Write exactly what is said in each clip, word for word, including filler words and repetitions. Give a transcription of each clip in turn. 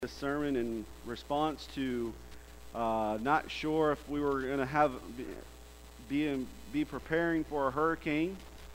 this sermon in response to uh, not sure if we were going to have be be, in, be preparing for a hurricane,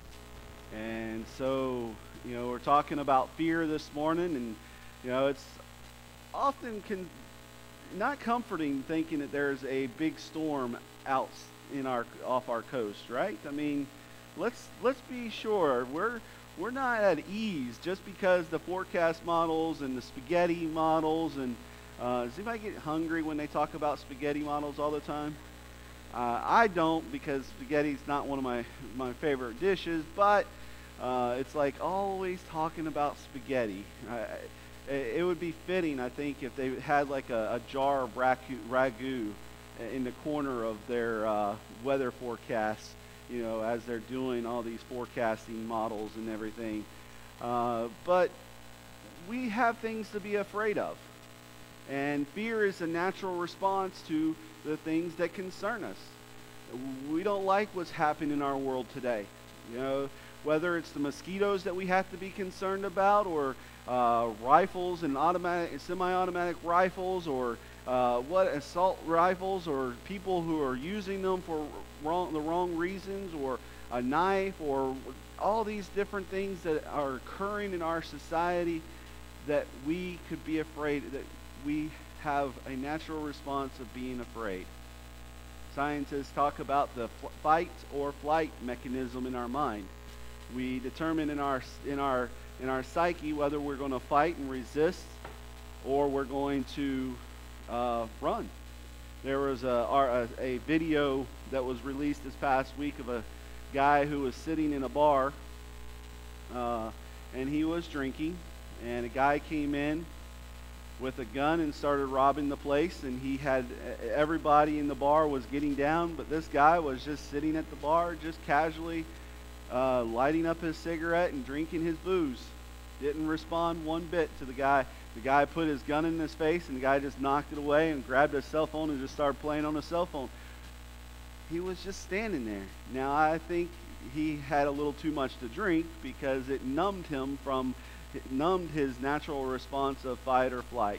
and so you know we're talking about fear this morning, and you know it's often can not comforting thinking that there's a big storm out in our off our coast, right? I mean, let's let's be sure we're we're not at ease just because the forecast models and the spaghetti models and uh, does anybody get hungry when they talk about spaghetti models all the time? Uh, I don't, because spaghetti's not one of my my favorite dishes, but uh, it's like always talking about spaghetti. I, it would be fitting, I think, if they had like a, a jar of ragu, ragu in the corner of their uh, weather forecast, you know, as they're doing all these forecasting models and everything. Uh, but we have things to be afraid of. And fear is a natural response to the things that concern us. We don't like what's happening in our world today. You know, whether it's the mosquitoes that we have to be concerned about, or uh, rifles and automatic, semi-automatic rifles, or uh, what assault rifles, or people who are using them for wrong, the wrong reasons, or a knife, or all these different things that are occurring in our society, that we could be afraid, that we have a natural response of being afraid. Scientists talk about the fight or flight mechanism in our mind. We determine in our in our in our psyche whether we're going to fight and resist, or we're going to uh, run. There was a, a, a video that was released this past week of a guy who was sitting in a bar, uh, and he was drinking, and a guy came in with a gun and started robbing the place, and he had everybody in the bar was getting down, but this guy was just sitting at the bar, just casually uh, lighting up his cigarette and drinking his booze. Didn't respond one bit to the guy. The guy put his gun in his face, and the guy just knocked it away and grabbed his cell phone and just started playing on his cell phone. He was just standing there. Now, I think he had a little too much to drink, because it numbed him from It numbed his natural response of fight or flight.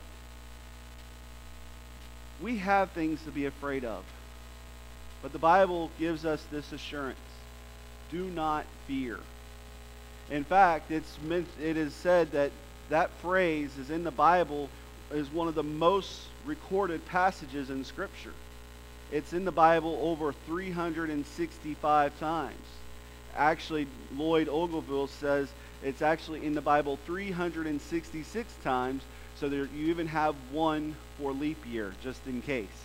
We have things to be afraid of, but the Bible gives us this assurance: do not fear. In fact, it's meant, it is said that that phrase is in the Bible, is one of the most recorded passages in Scripture. It's in the Bible over three hundred sixty-five times. Actually, Lloyd Ogilvie says it's actually in the Bible three hundred sixty-six times, so there, you even have one for leap year, just in case.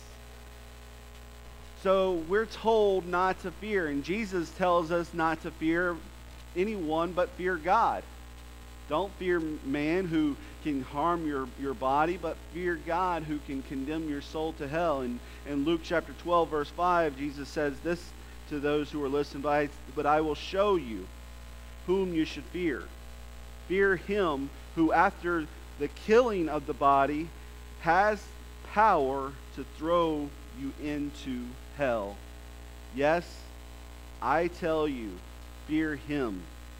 So we're told not to fear, and Jesus tells us not to fear anyone but fear God. Don't fear man who can harm your, your body, but fear God who can condemn your soul to hell. And in Luke chapter twelve, verse five, Jesus says this to those who are listening, by, but I will show you whom you should fear. Fear him who, after the killing of the body, has power to throw you into hell. Yes, I tell you, fear him.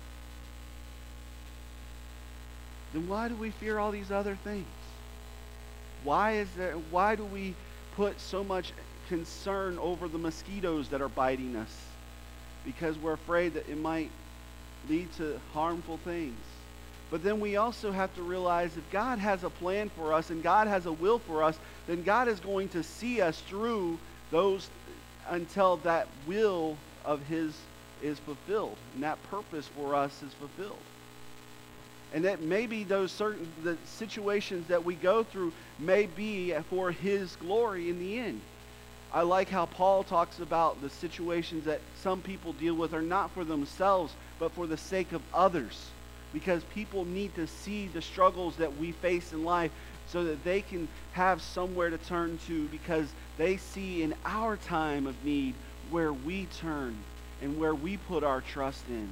Then why do we fear all these other things? Why is there, why do we put so much concern over the mosquitoes that are biting us? Because we're afraid that it might lead to harmful things. But then we also have to realize, if God has a plan for us and God has a will for us, then God is going to see us through those until that will of his is fulfilled, and that purpose for us is fulfilled. And that maybe those certain the situations that we go through may be for his glory in the end. I like how Paul talks about the situations that some people deal with are not for themselves, but for the sake of others. Because people need to see the struggles that we face in life so that they can have somewhere to turn to, because they see in our time of need where we turn and where we put our trust in.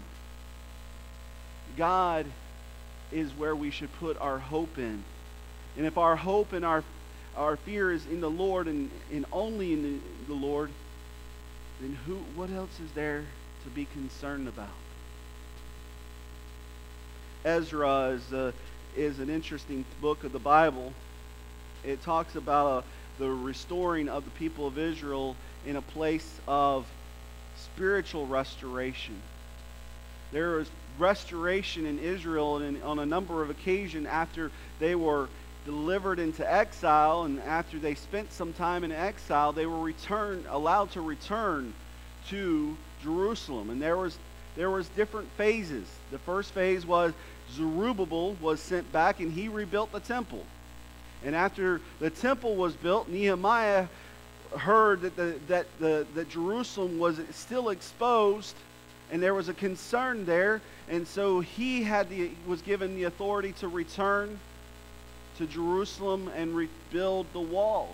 God is where we should put our hope in. And if our hope and our our fear is in the Lord, and, and only in the, the Lord, then who what else is there to be concerned about? Ezra is, uh, is an interesting book of the Bible. it talks about uh, the restoring of the people of Israel in a place of spiritual restoration. There was restoration in Israel and on a number of occasions after they were delivered into exile, and after they spent some time in exile, they were returned, allowed to return to Jerusalem. And there was there was different phases. The first phase was Zerubbabel was sent back and he rebuilt the temple. And after the temple was built, Nehemiah heard that the that the that Jerusalem was still exposed, and there was a concern there, and so he had the was given the authority to return to Jerusalem and rebuild the walls.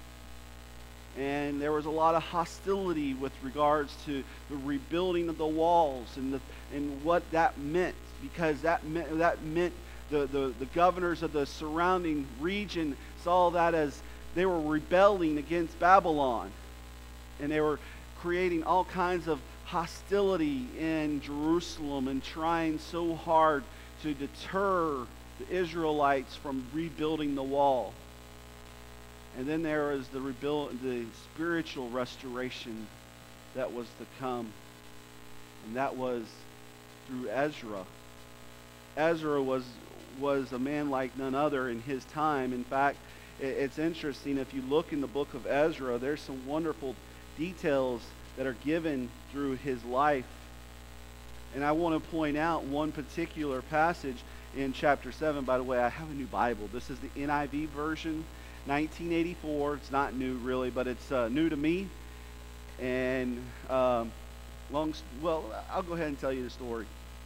And there was a lot of hostility with regards to the rebuilding of the walls and the and what that meant, because that meant that meant the, the, the governors of the surrounding region saw that as they were rebelling against Babylon, and they were creating all kinds of hostility in Jerusalem and trying so hard to deter the Israelites from rebuilding the wall. And then there was the rebuild, the spiritual restoration that was to come, and that was through Ezra. Ezra was was a man like none other in his time. In fact, it, it's interesting, if you look in the book of Ezra, there's some wonderful details that are given through his life. And I want to point out one particular passage in chapter seven. By the way, I have a new Bible. This is the N I V version, nineteen eighty-four. It's not new really, but it's uh, new to me. And um, long, well, I'll go ahead and tell you the story.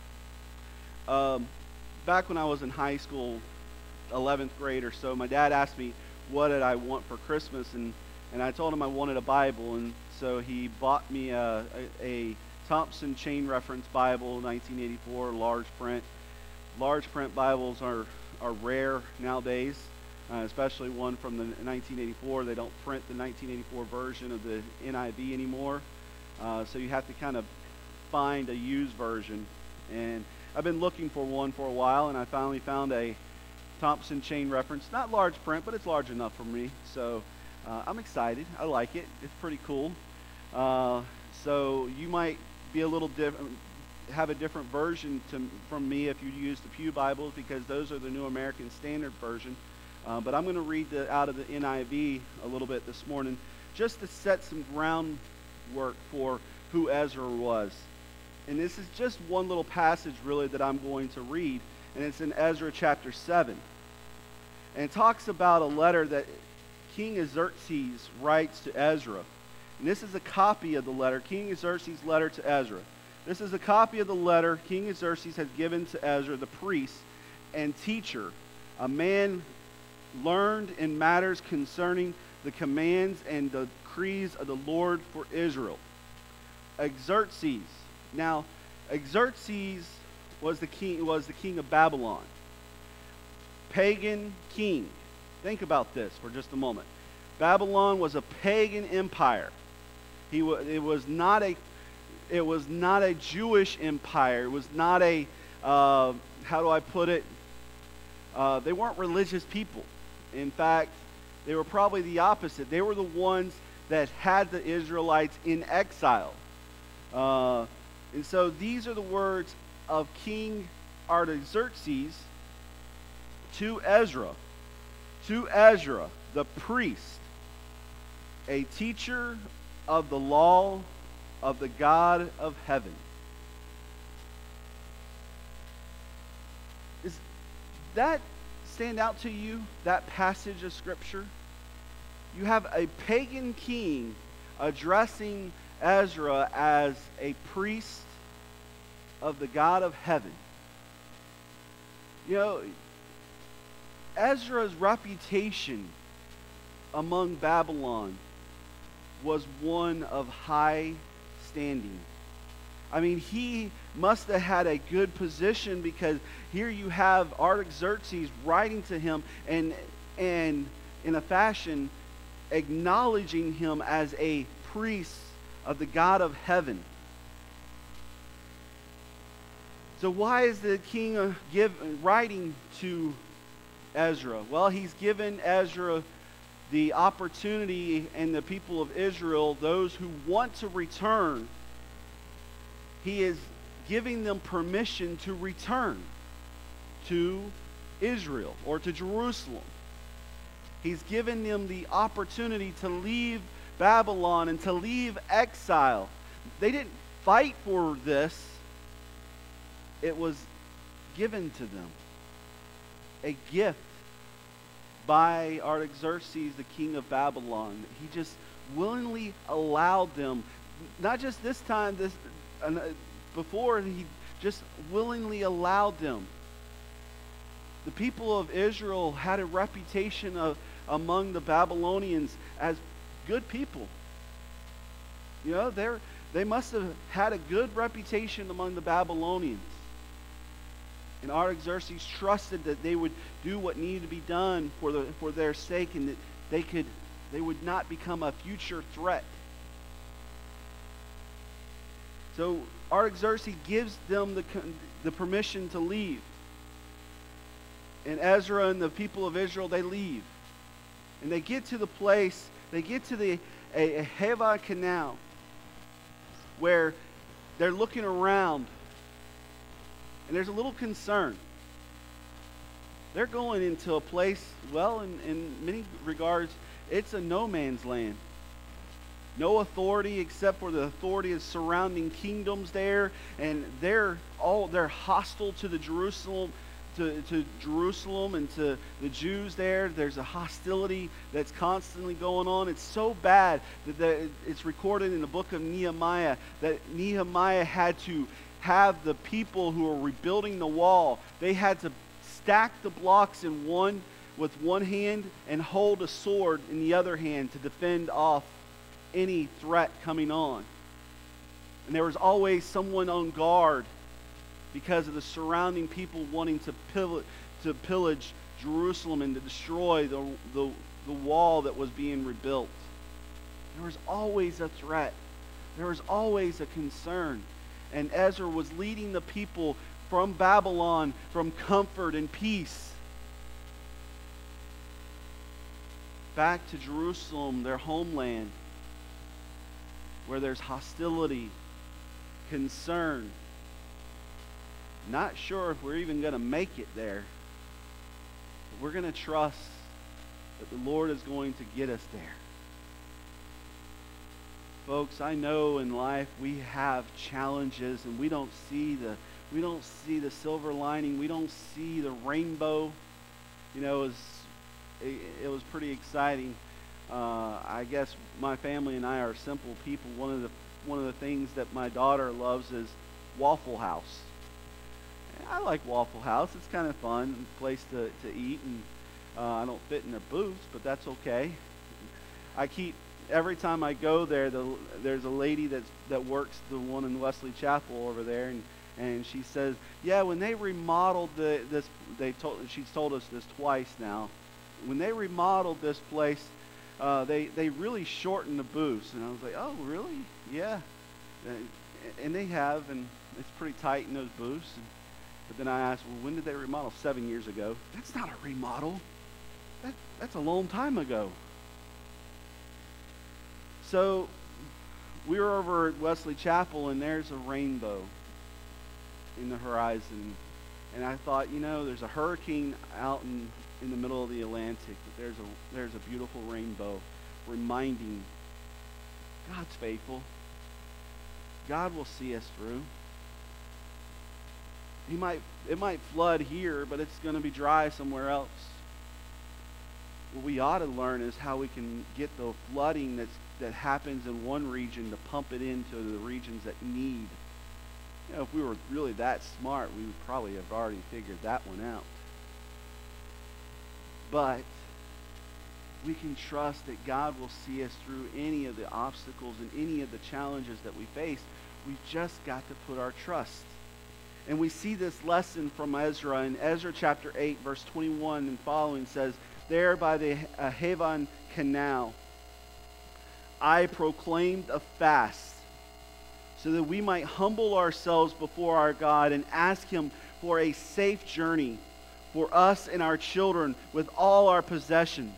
Um, back when I was in high school, eleventh grade or so, my dad asked me what did I want for Christmas, and, and I told him I wanted a Bible, and so he bought me a, a, a Thompson Chain Reference Bible, nineteen eighty-four, large print. Large print Bibles are, are rare nowadays, uh, especially one from the nineteen eighty-four. They don't print the nineteen eighty-four version of the N I V anymore, uh, so you have to kind of find a used version. And I've been looking for one for a while, and I finally found a Thompson Chain Reference. Not large print, but it's large enough for me, so uh, I'm excited. I like it. It's pretty cool. Uh, so you might be a little different, have a different version to, from me if you use the Pew Bibles, because those are the New American Standard Version. Uh, but I'm going to read the, out of the N I V a little bit this morning, just to set some groundwork for who Ezra was. And this is just one little passage really that I'm going to read, and it's in Ezra chapter seven. And it talks about a letter that King Xerxes writes to Ezra. And this is a copy of the letter, King Xerxes' letter to Ezra. This is a copy of the letter King Xerxes has given to Ezra, the priest and teacher, a man learned in matters concerning the commands and the decrees of the Lord for Israel. Xerxes. Now, Xerxes was the king, was the king of Babylon. Pagan king. Think about this for just a moment. Babylon was a pagan empire. He was, it was not a It was not a Jewish empire. It was not a, uh, how do I put it? Uh, they weren't religious people. In fact, they were probably the opposite. They were the ones that had the Israelites in exile. Uh, and so these are the words of King Artaxerxes to Ezra. To Ezra, the priest, a teacher of the law of the God of heaven. Does that stand out to you, that passage of Scripture? You have a pagan king addressing Ezra as a priest of the God of heaven. You know, Ezra's reputation among Babylon was one of high standing. I mean, he must have had a good position, because here you have Artaxerxes writing to him and, and in a fashion acknowledging him as a priest of the God of heaven. So why is the king uh, give, writing to Ezra? Well, he's given Ezra the opportunity, and the people of Israel, those who want to return, he is giving them permission to return to Israel or to Jerusalem. He's given them the opportunity to leave Babylon and to leave exile. They didn't fight for this. It was given to them. A gift by Artaxerxes, the king of Babylon. He just willingly allowed them, not just this time, this uh, before, he just willingly allowed them. The people of Israel had a reputation of, among the Babylonians as good people. You know, they're, they must have had a good reputation among the Babylonians. And Artaxerxes trusted that they would do what needed to be done for, the, for their sake, and that they, could, they would not become a future threat. So Artaxerxes gives them the, the permission to leave. And Ezra and the people of Israel, they leave. And they get to the place, they get to the Ahava Canal, where they're looking around, and there's a little concern. They're going into a place, well, in, in many regards, it's a no man's land. No authority except for the authority of surrounding kingdoms there, and they're all they're hostile to the Jerusalem, to, to Jerusalem and to the Jews there. There's a hostility that's constantly going on. It's so bad that the, it's recorded in the book of Nehemiah that Nehemiah had to have the people who are rebuilding the wall, they had to stack the blocks in one with one hand and hold a sword in the other hand to defend off any threat coming on. And there was always someone on guard because of the surrounding people wanting to pillage, to pillage Jerusalem and to destroy the, the, the wall that was being rebuilt. There was always a threat. There was always a concern. And Ezra was leading the people from Babylon, from comfort and peace, back to Jerusalem, their homeland, where there's hostility, concern. Not sure if we're even going to make it there. But we're going to trust that the Lord is going to get us there. Folks, I know in life we have challenges and we don't see the we don't see the silver lining. We don't see the rainbow. You know, it was, it, it was pretty exciting. Uh, I guess my family and I are simple people. One of the one of the things that my daughter loves is Waffle House. And I like Waffle House. It's kind of fun place to, to eat, and uh, I don't fit in their booths, but that's okay. I keep every time I go there, the, there's a lady that's, that works the one in Wesley Chapel over there, and and she says, yeah, when they remodeled the this, they told she's told us this twice now. When they remodeled this place, uh, they they really shortened the booths, and I was like, oh, really? Yeah, and, and they have, and it's pretty tight in those booths. And, but then I asked, well, when did they remodel? Seven years ago. That's not a remodel. That that's a long time ago. So we were over at Wesley Chapel, and there's a rainbow in the horizon. And I thought, you know, there's a hurricane out in, in the middle of the Atlantic, but there's a, there's a beautiful rainbow reminding God's faithful. God will see us through. He might, it might flood here, but it's going to be dry somewhere else. What we ought to learn is how we can get the flooding that's that happens in one region to pump it into the regions that need. You know, if we were really that smart, we would probably have already figured that one out. But we can trust that God will see us through any of the obstacles and any of the challenges that we face. We've just got to put our trust. And we see this lesson from Ezra in Ezra chapter eight, verse twenty-one and following says, there by the Ahava Canal, I proclaimed a fast so that we might humble ourselves before our God and ask him for a safe journey, for us and our children with all our possessions.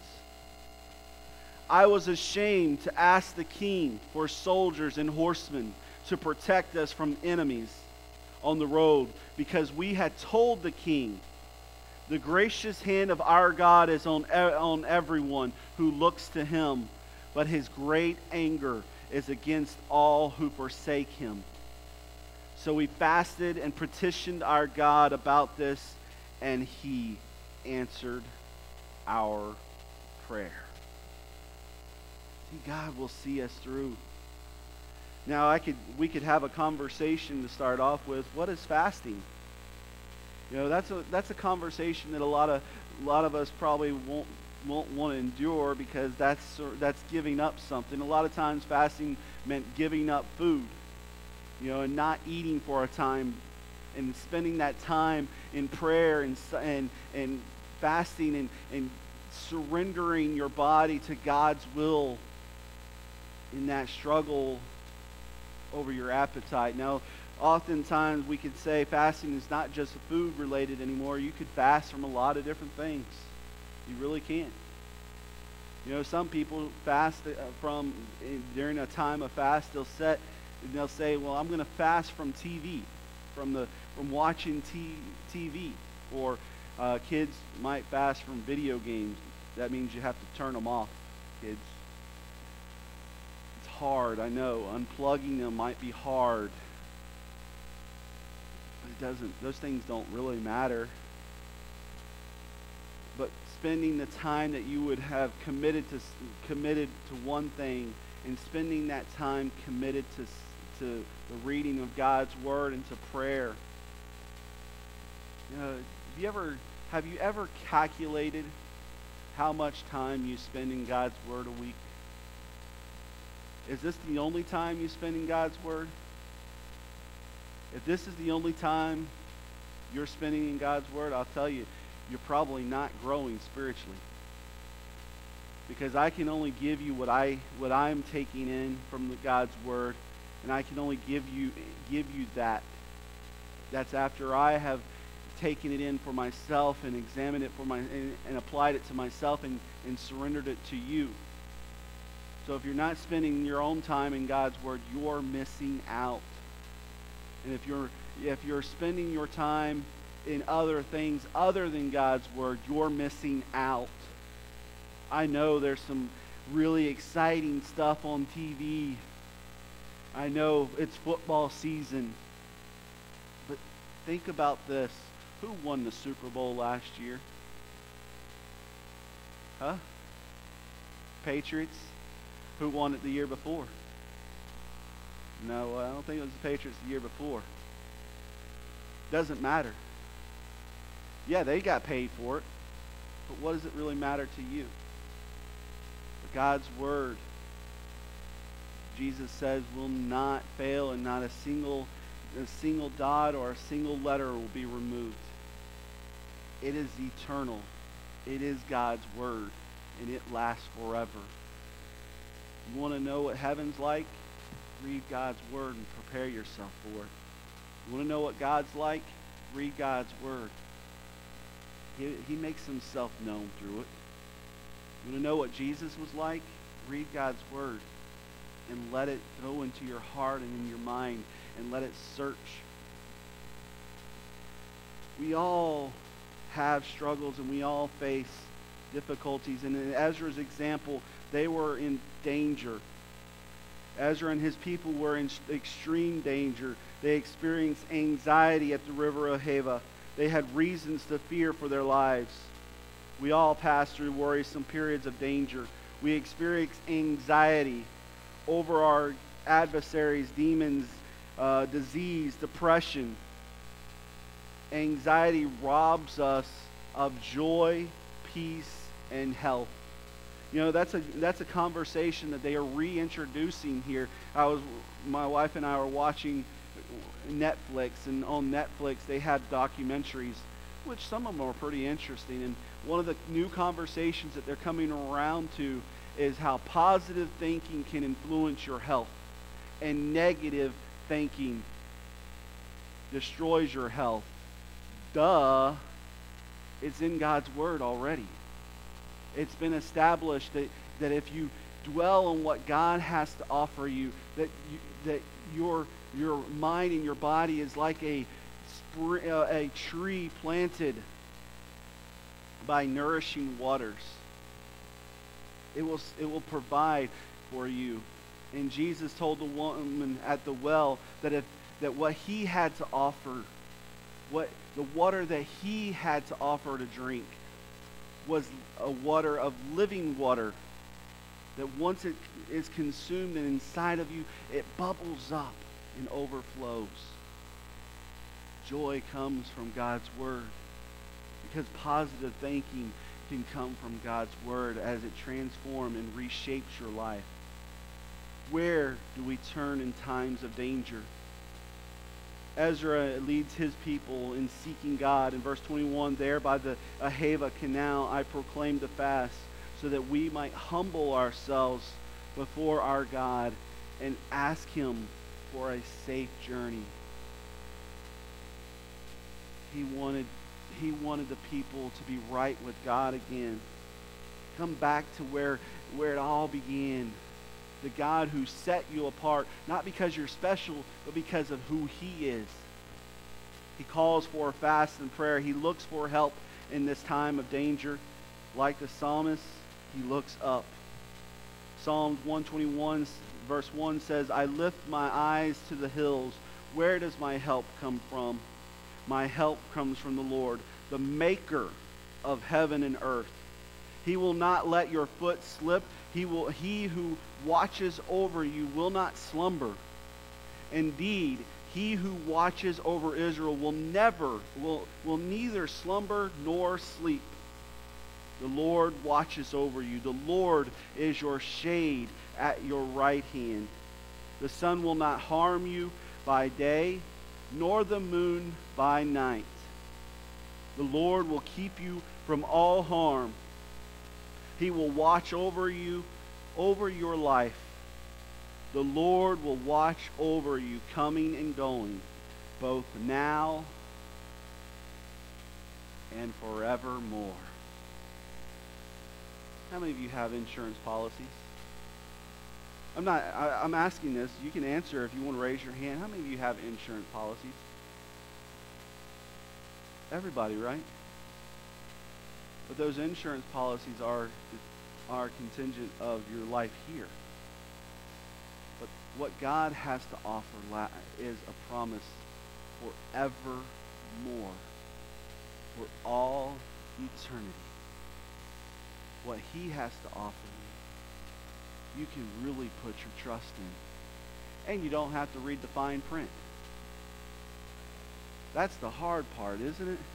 I was ashamed to ask the king for soldiers and horsemen to protect us from enemies on the road, because we had told the king, the gracious hand of our God is on, on everyone who looks to him, but his great anger is against all who forsake him. So we fasted and petitioned our God about this, and he answered our prayer. See, God will see us through. Now, I could we could have a conversation to start off with. What is fasting? You know, that's a that's a conversation that a lot of a lot of us probably won't won't want to endure, because that's that's giving up something. A lot of times, fasting meant giving up food, you know, and not eating for a time, and spending that time in prayer and and and fasting and and surrendering your body to God's will in that struggle over your appetite. Now, oftentimes we could say fasting is not just food related anymore. You could fast from a lot of different things. You really can. You know, some people fast from, during a time of fast, they'll set, they'll say, well, I'm going to fast from T V, from the from watching t- TV. Or uh, kids might fast from video games. That means you have to turn them off, kids. It's hard, I know. Unplugging them might be hard. But it doesn't, those things don't really matter. But spending the time that you would have committed to committed to one thing, and spending that time committed to to the reading of God's Word and to prayer. You know, have you ever have you ever calculated how much time you spend in God's Word a week? Is this the only time you spend in God's Word? If this is the only time you're spending in God's Word, I'll tell you, you're probably not growing spiritually. Because I can only give you what I what I'm taking in from the God's Word, and I can only give you give you that. That's after I have taken it in for myself and examined it for my and, and applied it to myself and, and surrendered it to you. So if you're not spending your own time in God's Word, you're missing out. And if you're if you're spending your time in other things other than God's Word, you're missing out. I know there's some really exciting stuff on T V. I know it's football season. But think about this. Who won the Super Bowl last year? Huh? Patriots? Who won it the year before? No, I don't think it was the Patriots the year before. Doesn't matter. Yeah, they got paid for it. But what does it really matter to you? For God's Word, Jesus says, will not fail, and not a single, a single dot or a single letter will be removed. It is eternal. It is God's Word, and it lasts forever. You want to know what heaven's like? Read God's Word and prepare yourself for it. You want to know what God's like? Read God's Word. He, he makes himself known through it. You want to know what Jesus was like? Read God's Word and let it go into your heart and in your mind, and let it search. We all have struggles, and we all face difficulties. And in Ezra's example, they were in danger. Ezra and his people were in extreme danger. They experienced anxiety at the river Ahava. They had reasons to fear for their lives. We all pass through worrisome periods of danger. We experience anxiety over our adversaries, demons, uh, disease, depression. Anxiety robs us of joy, peace, and health. You know, that's a that's a conversation that they are reintroducing here. I was, my wife and I were watching Netflix, and on Netflix they have documentaries, which some of them are pretty interesting. And one of the new conversations that they're coming around to is how positive thinking can influence your health, and negative thinking destroys your health. Duh. It's in God's word already. It's been established that, that if you dwell on what God has to offer you, that you, that your your mind and your body is like a spr- uh, a tree planted by nourishing waters. It will it will provide for you. And Jesus told the woman at the well that if that what he had to offer, what the water that he had to offer to drink was a water of living water, that once it is consumed and inside of you, it bubbles up and overflows. Joy comes from God's word, because positive thinking can come from God's word as it transforms and reshapes your life. Where do we turn in times of danger? Ezra leads his people in seeking God. In verse twenty-one, there by the Ahava canal I proclaimed a fast, so that we might humble ourselves before our God and ask him for a safe journey. He wanted, he wanted the people to be right with God again. Come back to where, where it all began. The God who set you apart, not because you're special, but because of who he is. He calls for a fast and prayer. He looks for help in this time of danger. Like the psalmist, he looks up. Psalms one twenty-one verse one says, I lift my eyes to the hills. Where does my help come from? My help comes from the Lord, the maker of heaven and earth. He will not let your foot slip. He will, he who watches over you will not slumber. Indeed, he who watches over Israel will never, will, will neither slumber nor sleep. The Lord watches over you. The Lord is your shade at your right hand. The sun will not harm you by day, nor the moon by night. The Lord will keep you from all harm. He will watch over you, over your life. The Lord will watch over you coming and going, both now and forevermore. How many of you have insurance policies? I'm not, I, I'm asking this. You can answer if you want to raise your hand. How many of you have insurance policies? Everybody, right? But those insurance policies are, are contingent of your life here. But what God has to offer is a promise forevermore, for all eternity. What he has to offer you, you can really put your trust in. And you don't have to read the fine print. That's the hard part, isn't it?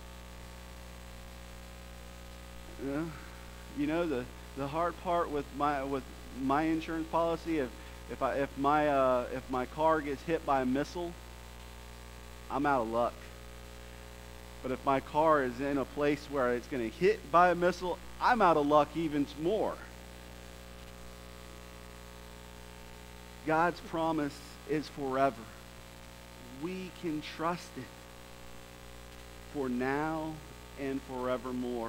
Yeah. You know, the, the hard part with my with my insurance policy, if if I if my uh, if my car gets hit by a missile, I'm out of luck. But if my car is in a place where it's going to hit by a missile, I'm out of luck even more. God's promise is forever. We can trust it for now and forevermore.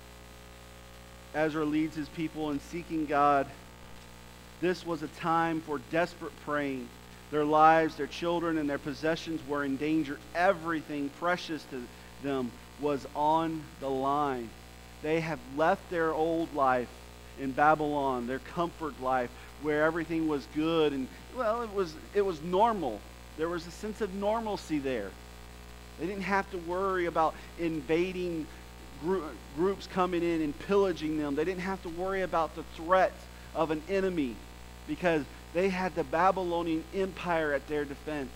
Ezra leads his people in seeking God. This was a time for desperate praying. Their lives, their children, and their possessions were in danger. Everything precious to them was on the line. They have left their old life in Babylon, their comfort life, where everything was good and, well, it was it was normal. There was a sense of normalcy there. They didn't have to worry about invading gr- groups coming in and pillaging them. They didn't have to worry about the threat of an enemy because they had the Babylonian Empire at their defense.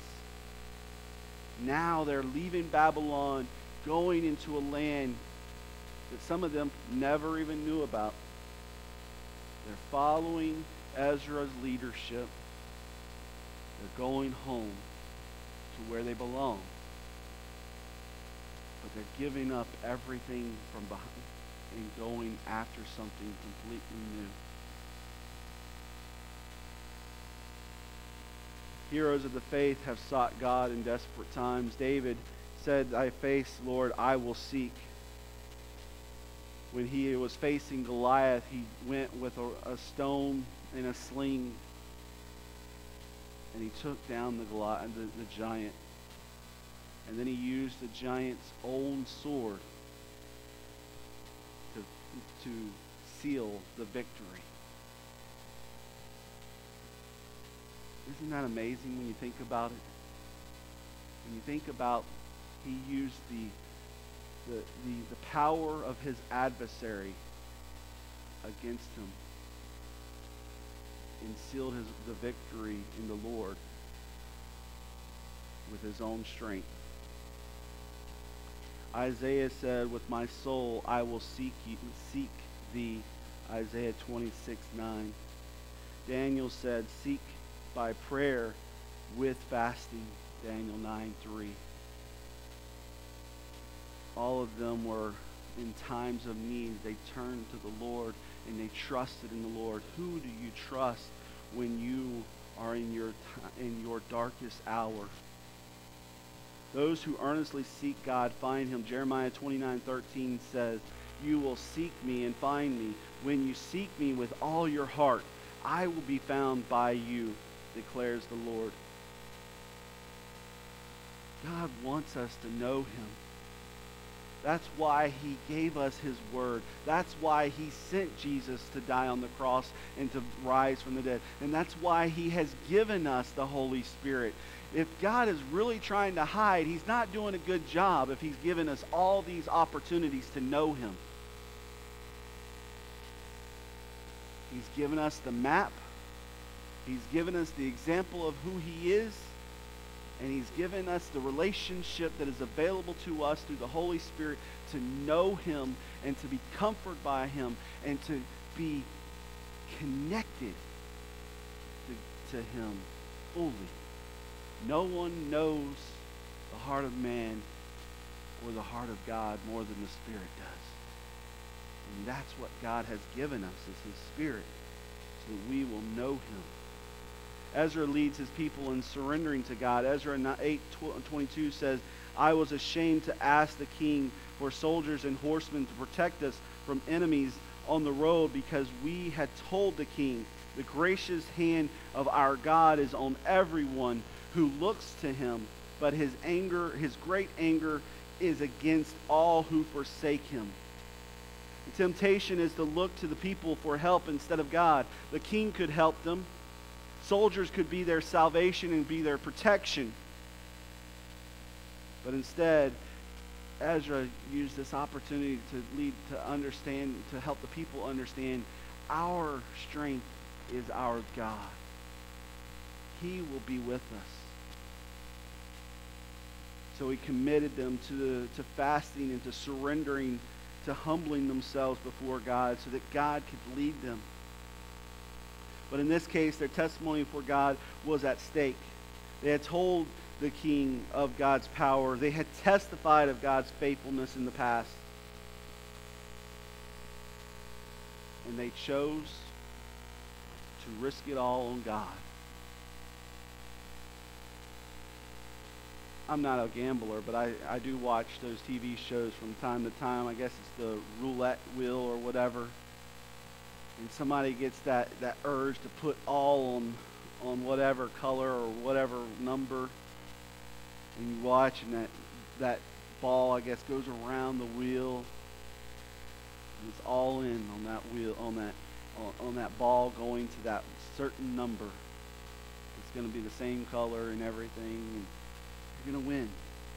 Now they're leaving Babylon, going into a land that some of them never even knew about. They're following Ezra's leadership. They're going home to where they belong. But they're giving up everything from behind and going after something completely new. Heroes of the faith have sought God in desperate times. David said, thy face, Lord, I will seek. When he was facing Goliath, he went with a, a stone and a sling, and he took down the, Goliath, the, the giant. And then he used the giant's own sword to, to seal the victory. Isn't that amazing when you think about it? When you think about he used the, the, the, the power of his adversary against him and sealed his, the victory in the Lord with his own strength. Isaiah said, with my soul I will seek you, seek thee, Isaiah twenty-six nine. Daniel said, seek by prayer with fasting, Daniel nine three. All of them were in times of need. They turned to the Lord and they trusted in the Lord. Who do you trust when you are in your in your darkest hour? Those who earnestly seek God find him. Jeremiah twenty-nine thirteen says, you will seek me and find me. When you seek me with all your heart, I will be found by you, declares the Lord. God wants us to know him. That's why he gave us his word. That's why he sent Jesus to die on the cross and to rise from the dead. And that's why he has given us the Holy Spirit. If God is really trying to hide, he's not doing a good job if he's given us all these opportunities to know him. He's given us the map. He's given us the example of who he is. And he's given us the relationship that is available to us through the Holy Spirit to know him and to be comforted by him and to be connected to, to him fully. No one knows the heart of man or the heart of God more than the Spirit does. And that's what God has given us, is his Spirit, so that we will know him. Ezra leads his people in surrendering to God. Ezra eight twenty-two says, I was ashamed to ask the king for soldiers and horsemen to protect us from enemies on the road, because we had told the king, the gracious hand of our God is on everyone who looks to him, but his anger, his great anger is against all who forsake him. The temptation is to look to the people for help instead of God. The king could help them. Soldiers could be their salvation and be their protection. But instead, Ezra used this opportunity to lead, to understand, to help the people understand our strength is our God. He will be with us. So he committed them to, the, to fasting and to surrendering, to humbling themselves before God so that God could lead them. But in this case, their testimony before God was at stake. They had told the king of God's power. They had testified of God's faithfulness in the past. And they chose to risk it all on God. I'm not a gambler, but I, I do watch those T V shows from time to time. I guess it's the roulette wheel or whatever. And somebody gets that, that urge to put all on, on whatever color or whatever number. And you watch, and that, that ball, I guess, goes around the wheel. And it's all in on that wheel, on that, on, on that ball going to that certain number. It's going to be the same color and everything. And you're going to win.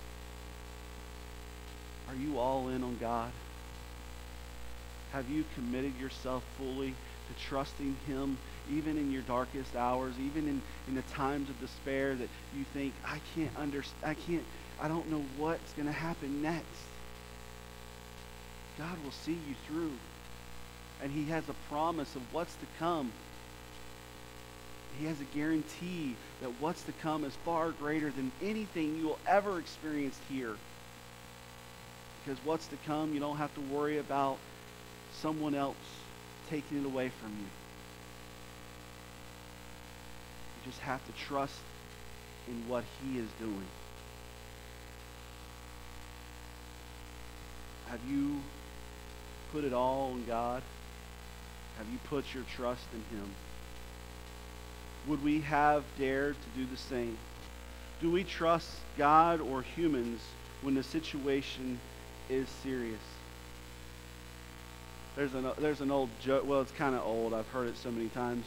Are you all in on God? Have you committed yourself fully to trusting him even in your darkest hours, even in, in the times of despair that you think, I can't understand, I can't, I don't know what's going to happen next? God will see you through. And he has a promise of what's to come. He has a guarantee that what's to come is far greater than anything you will ever experience here. Because what's to come, you don't have to worry about someone else taking it away from you. You just have to trust in what he is doing. Have you put it all on God? Have you put your trust in Him? Would we have dared to do the same? Do we trust God or humans when the situation is serious? There's an, there's an old joke, well, it's kind of old. I've heard it so many times.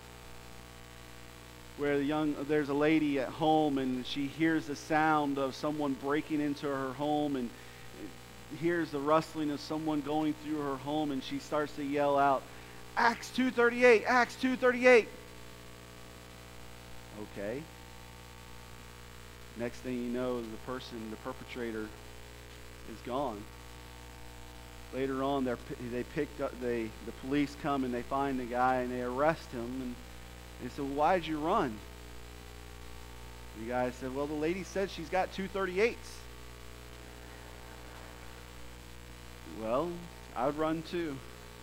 Where the young, there's a lady at home and she hears the sound of someone breaking into her home and hears the rustling of someone going through her home, and she starts to yell out, Acts two thirty-eight, Acts two thirty-eight. Okay. Next thing you know, the person, the perpetrator, is gone. Later on, they they picked up. They the police come and they find the guy and they arrest him. And they said, well, "Why'd you run?" The guy said, "Well, the lady said she's got two thirty-eights." Well, I'd run too.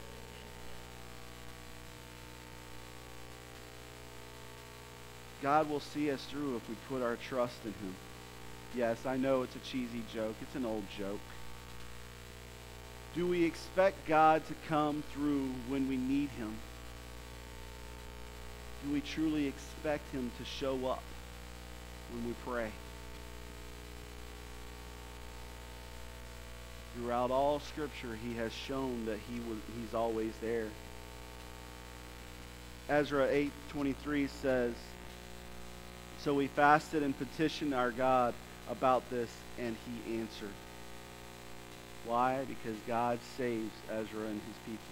God will see us through if we put our trust in Him. Yes, I know it's a cheesy joke. It's an old joke. Do we expect God to come through when we need Him? Do we truly expect Him to show up when we pray? Throughout all Scripture, He has shown that He was, He's always there. Ezra eight twenty-three says, "So we fasted and petitioned our God about this, and He answered." Why? Because God saves Ezra and his people.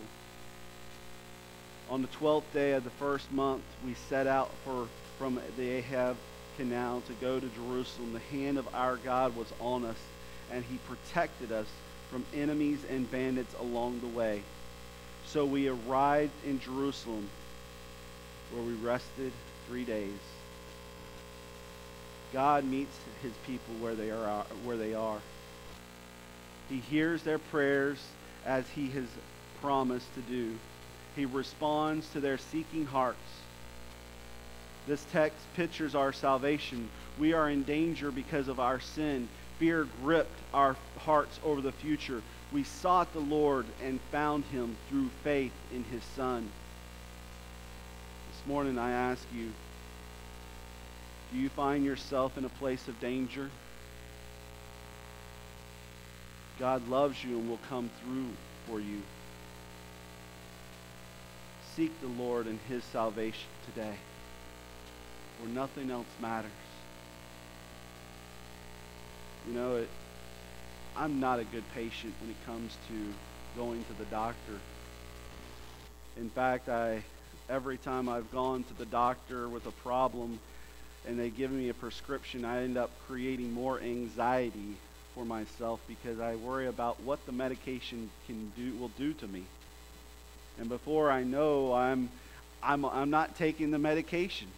On the twelfth day of the first month, we set out for from the Ahab Canal to go to Jerusalem. The hand of our God was on us, and He protected us from enemies and bandits along the way. So we arrived in Jerusalem, where we rested three days. God meets His people where they are. Where they are. He hears their prayers as He has promised to do. He responds to their seeking hearts. This text pictures our salvation. We are in danger because of our sin. Fear gripped our hearts over the future. We sought the Lord and found Him through faith in His Son. This morning I ask you, do you find yourself in a place of danger? God loves you and will come through for you. Seek the Lord and His salvation today, where nothing else matters. You know, it, I'm not a good patient when it comes to going to the doctor. In fact, I every time I've gone to the doctor with a problem and they give me a prescription, I end up creating more anxiety for myself because I worry about what the medication can do will do to me. And before I know, I'm I'm I'm not taking the medication.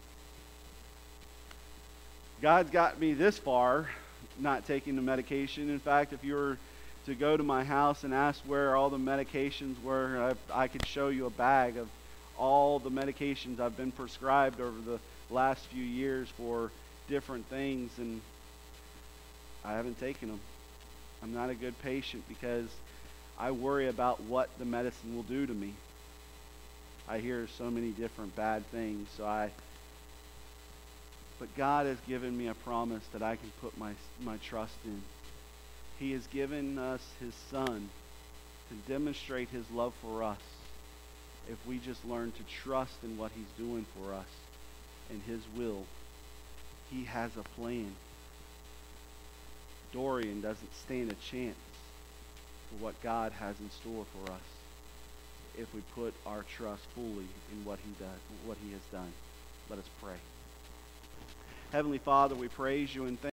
God's got me this far not taking the medication. In fact, if you were to go to my house and ask where all the medications were, I, I could show you a bag of all the medications I've been prescribed over the last few years for different things, and I haven't taken them. I'm not a good patient because I worry about what the medicine will do to me. I hear so many different bad things, so I but God has given me a promise that I can put my my trust in. He has given us His Son to demonstrate His love for us if we just learn to trust in what He's doing for us and His will. He has a plan. Dorian doesn't stand a chance for what God has in store for us if we put our trust fully in what He does, what He has done. Let us pray. Heavenly Father, we praise You and thank